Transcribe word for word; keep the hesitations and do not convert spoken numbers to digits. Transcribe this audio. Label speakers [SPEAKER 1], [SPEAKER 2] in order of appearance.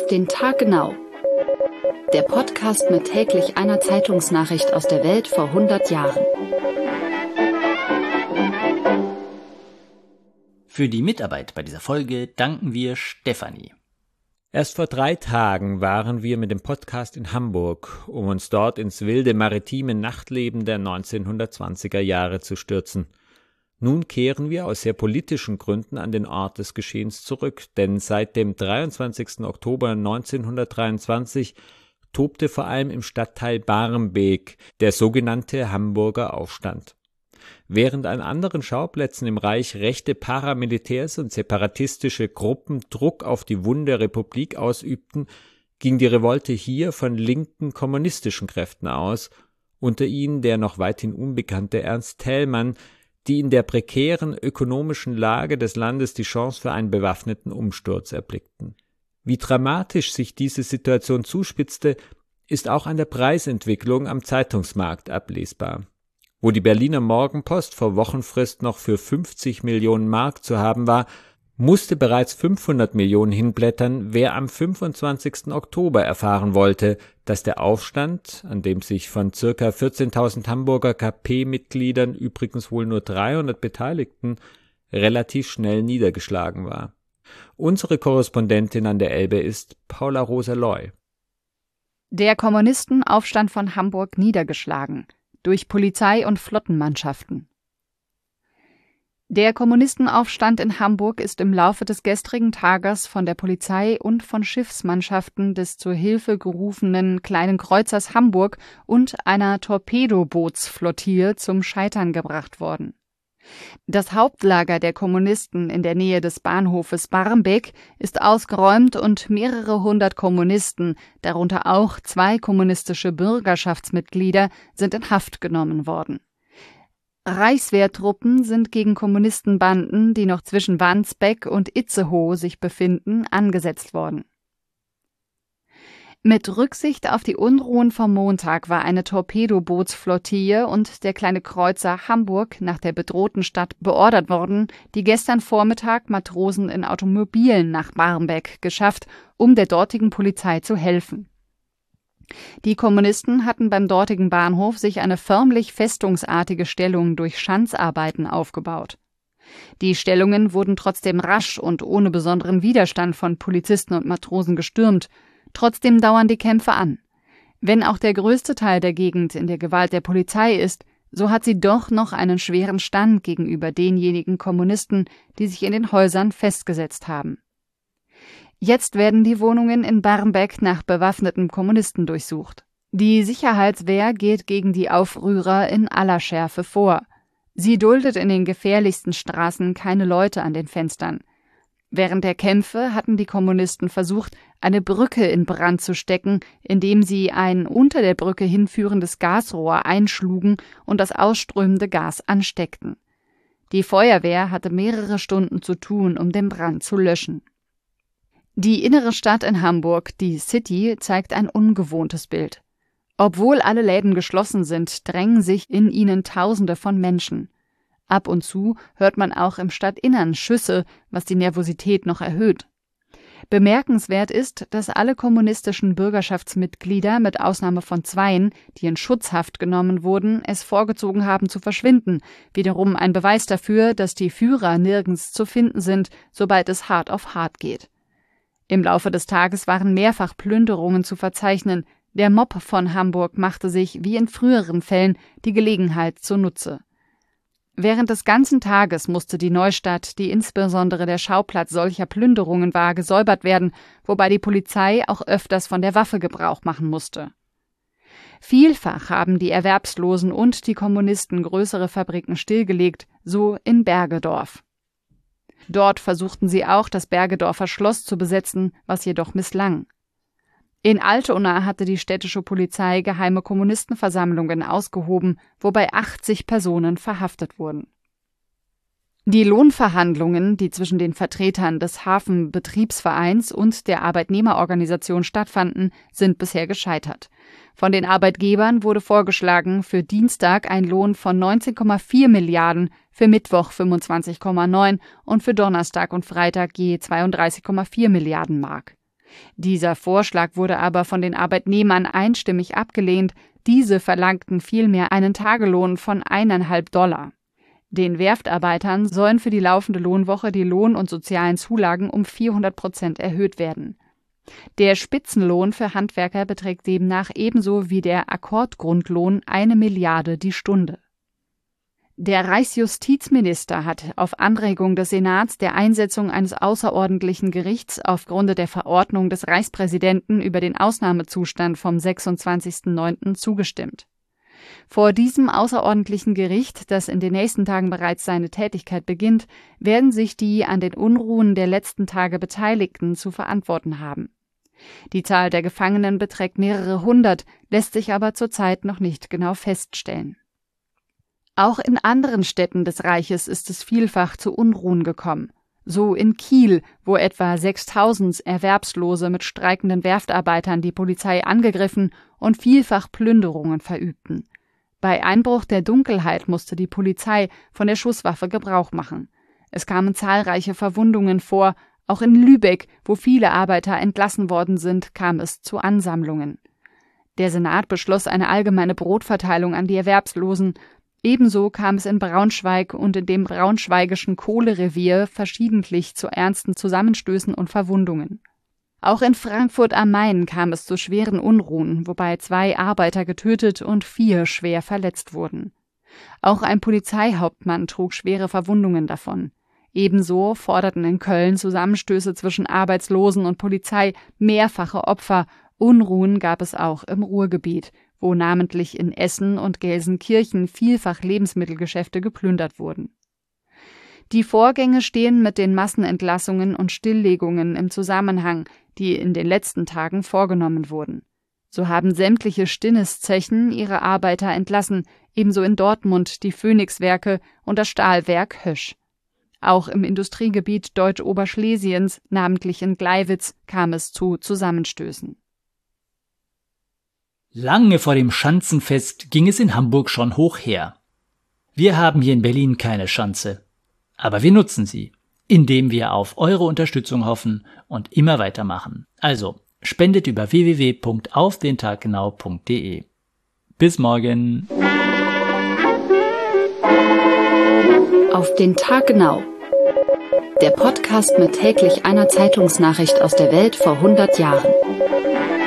[SPEAKER 1] den Tag genau. Der Podcast mit täglich einer Zeitungsnachricht aus der Welt vor hundert Jahren.
[SPEAKER 2] Für die Mitarbeit bei dieser Folge danken wir Stefanie.
[SPEAKER 3] Erst vor drei Tagen waren wir mit dem Podcast in Hamburg, um uns dort ins wilde maritime Nachtleben der neunzehnhundertzwanziger Jahre zu stürzen. Nun kehren wir aus sehr politischen Gründen an den Ort des Geschehens zurück, denn seit dem dreiundzwanzigsten Oktober neunzehnhundertdreiundzwanzig tobte vor allem im Stadtteil Barmbek der sogenannte Hamburger Aufstand. Während an anderen Schauplätzen im Reich rechte Paramilitärs und separatistische Gruppen Druck auf die wunde Republik ausübten, ging die Revolte hier von linken kommunistischen Kräften aus, unter ihnen der noch weithin unbekannte Ernst Thälmann, die in der prekären ökonomischen Lage des Landes die Chance für einen bewaffneten Umsturz erblickten. Wie dramatisch sich diese Situation zuspitzte, ist auch an der Preisentwicklung am Zeitungsmarkt ablesbar. Wo die Berliner Morgenpost vor Wochenfrist noch für fünfzig Millionen Mark zu haben war, musste bereits fünfhundert Millionen hinblättern, wer am fünfundzwanzigsten Oktober erfahren wollte, dass der Aufstand, an dem sich von ca. vierzehntausend Hamburger K P-Mitgliedern übrigens wohl nur dreihundert beteiligten, relativ schnell niedergeschlagen war. Unsere Korrespondentin an der Elbe ist Paula Rosa-Loy.
[SPEAKER 4] Der Kommunistenaufstand von Hamburg niedergeschlagen durch Polizei und Flottenmannschaften. Der Kommunistenaufstand in Hamburg ist im Laufe des gestrigen Tages von der Polizei und von Schiffsmannschaften des zur Hilfe gerufenen Kleinen Kreuzers Hamburg und einer Torpedobootsflottille zum Scheitern gebracht worden. Das Hauptlager der Kommunisten in der Nähe des Bahnhofes Barmbek ist ausgeräumt und mehrere hundert Kommunisten, darunter auch zwei kommunistische Bürgerschaftsmitglieder, sind in Haft genommen worden. Reichswehrtruppen sind gegen Kommunistenbanden, die noch zwischen Wandsbek und Itzehoe sich befinden, angesetzt worden. Mit Rücksicht auf die Unruhen vom Montag war eine Torpedobootsflottille und der Kleine Kreuzer Hamburg nach der bedrohten Stadt beordert worden, die gestern Vormittag Matrosen in Automobilen nach Barmbek geschafft, um der dortigen Polizei zu helfen. Die Kommunisten hatten beim dortigen Bahnhof sich eine förmlich festungsartige Stellung durch Schanzarbeiten aufgebaut. Die Stellungen wurden trotzdem rasch und ohne besonderen Widerstand von Polizisten und Matrosen gestürmt. Trotzdem dauern die Kämpfe an. Wenn auch der größte Teil der Gegend in der Gewalt der Polizei ist, so hat sie doch noch einen schweren Stand gegenüber denjenigen Kommunisten, die sich in den Häusern festgesetzt haben. Jetzt werden die Wohnungen in Barmbek nach bewaffneten Kommunisten durchsucht. Die Sicherheitswehr geht gegen die Aufrührer in aller Schärfe vor. Sie duldet in den gefährlichsten Straßen keine Leute an den Fenstern. Während der Kämpfe hatten die Kommunisten versucht, eine Brücke in Brand zu stecken, indem sie ein unter der Brücke hinführendes Gasrohr einschlugen und das ausströmende Gas ansteckten. Die Feuerwehr hatte mehrere Stunden zu tun, um den Brand zu löschen. Die innere Stadt in Hamburg, die City, zeigt ein ungewohntes Bild. Obwohl alle Läden geschlossen sind, drängen sich in ihnen Tausende von Menschen. Ab und zu hört man auch im Stadtinnern Schüsse, was die Nervosität noch erhöht. Bemerkenswert ist, dass alle kommunistischen Bürgerschaftsmitglieder, mit Ausnahme von zweien, die in Schutzhaft genommen wurden, es vorgezogen haben zu verschwinden, wiederum ein Beweis dafür, dass die Führer nirgends zu finden sind, sobald es hart auf hart geht. Im Laufe des Tages waren mehrfach Plünderungen zu verzeichnen. Der Mob von Hamburg machte sich, wie in früheren Fällen, die Gelegenheit zunutze. Während des ganzen Tages musste die Neustadt, die insbesondere der Schauplatz solcher Plünderungen war, gesäubert werden, wobei die Polizei auch öfters von der Waffe Gebrauch machen musste. Vielfach haben die Erwerbslosen und die Kommunisten größere Fabriken stillgelegt, so in Bergedorf. Dort versuchten sie auch, das Bergedorfer Schloss zu besetzen, was jedoch misslang. In Altona hatte die städtische Polizei geheime Kommunistenversammlungen ausgehoben, wobei achtzig Personen verhaftet wurden. Die Lohnverhandlungen, die zwischen den Vertretern des Hafenbetriebsvereins und der Arbeitnehmerorganisation stattfanden, sind bisher gescheitert. Von den Arbeitgebern wurde vorgeschlagen, für Dienstag ein Lohn von neunzehn Komma vier Milliarden, für Mittwoch fünfundzwanzig Komma neun und für Donnerstag und Freitag je zweiunddreißig Komma vier Milliarden Mark. Dieser Vorschlag wurde aber von den Arbeitnehmern einstimmig abgelehnt. Diese verlangten vielmehr einen Tagelohn von eineinhalb Dollar. Den Werftarbeitern sollen für die laufende Lohnwoche die Lohn- und sozialen Zulagen um vierhundert Prozent erhöht werden. Der Spitzenlohn für Handwerker beträgt demnach ebenso wie der Akkordgrundlohn eine Milliarde die Stunde. Der Reichsjustizminister hat auf Anregung des Senats der Einsetzung eines außerordentlichen Gerichts aufgrund der Verordnung des Reichspräsidenten über den Ausnahmezustand vom sechsundzwanzigsten neunten zugestimmt. Vor diesem außerordentlichen Gericht, das in den nächsten Tagen bereits seine Tätigkeit beginnt, werden sich die an den Unruhen der letzten Tage Beteiligten zu verantworten haben. Die Zahl der Gefangenen beträgt mehrere hundert, lässt sich aber zurzeit noch nicht genau feststellen. Auch in anderen Städten des Reiches ist es vielfach zu Unruhen gekommen. So in Kiel, wo etwa sechstausend Erwerbslose mit streikenden Werftarbeitern die Polizei angegriffen und vielfach Plünderungen verübten. Bei Einbruch der Dunkelheit musste die Polizei von der Schusswaffe Gebrauch machen. Es kamen zahlreiche Verwundungen vor. Auch in Lübeck, wo viele Arbeiter entlassen worden sind, kam es zu Ansammlungen. Der Senat beschloss eine allgemeine Brotverteilung an die Erwerbslosen. Ebenso kam es in Braunschweig und in dem braunschweigischen Kohlerevier verschiedentlich zu ernsten Zusammenstößen und Verwundungen. Auch in Frankfurt am Main kam es zu schweren Unruhen, wobei zwei Arbeiter getötet und vier schwer verletzt wurden. Auch ein Polizeihauptmann trug schwere Verwundungen davon. Ebenso forderten in Köln Zusammenstöße zwischen Arbeitslosen und Polizei mehrfache Opfer. Unruhen gab es auch im Ruhrgebiet, wo namentlich in Essen und Gelsenkirchen vielfach Lebensmittelgeschäfte geplündert wurden. Die Vorgänge stehen mit den Massenentlassungen und Stilllegungen im Zusammenhang, die in den letzten Tagen vorgenommen wurden. So haben sämtliche Stinnes-Zechen ihre Arbeiter entlassen, ebenso in Dortmund die Phoenix-Werke und das Stahlwerk Hösch. Auch im Industriegebiet Deutsch-Oberschlesiens, namentlich in Gleiwitz, kam es zu Zusammenstößen.
[SPEAKER 2] Lange vor dem Schanzenfest ging es in Hamburg schon hoch her. Wir haben hier in Berlin keine Schanze. Aber wir nutzen sie, indem wir auf eure Unterstützung hoffen und immer weitermachen. Also, spendet über w w w punkt auf den tag genau punkt d e. Bis morgen.
[SPEAKER 1] Auf den Tag genau. Der Podcast mit täglich einer Zeitungsnachricht aus der Welt vor hundert Jahren.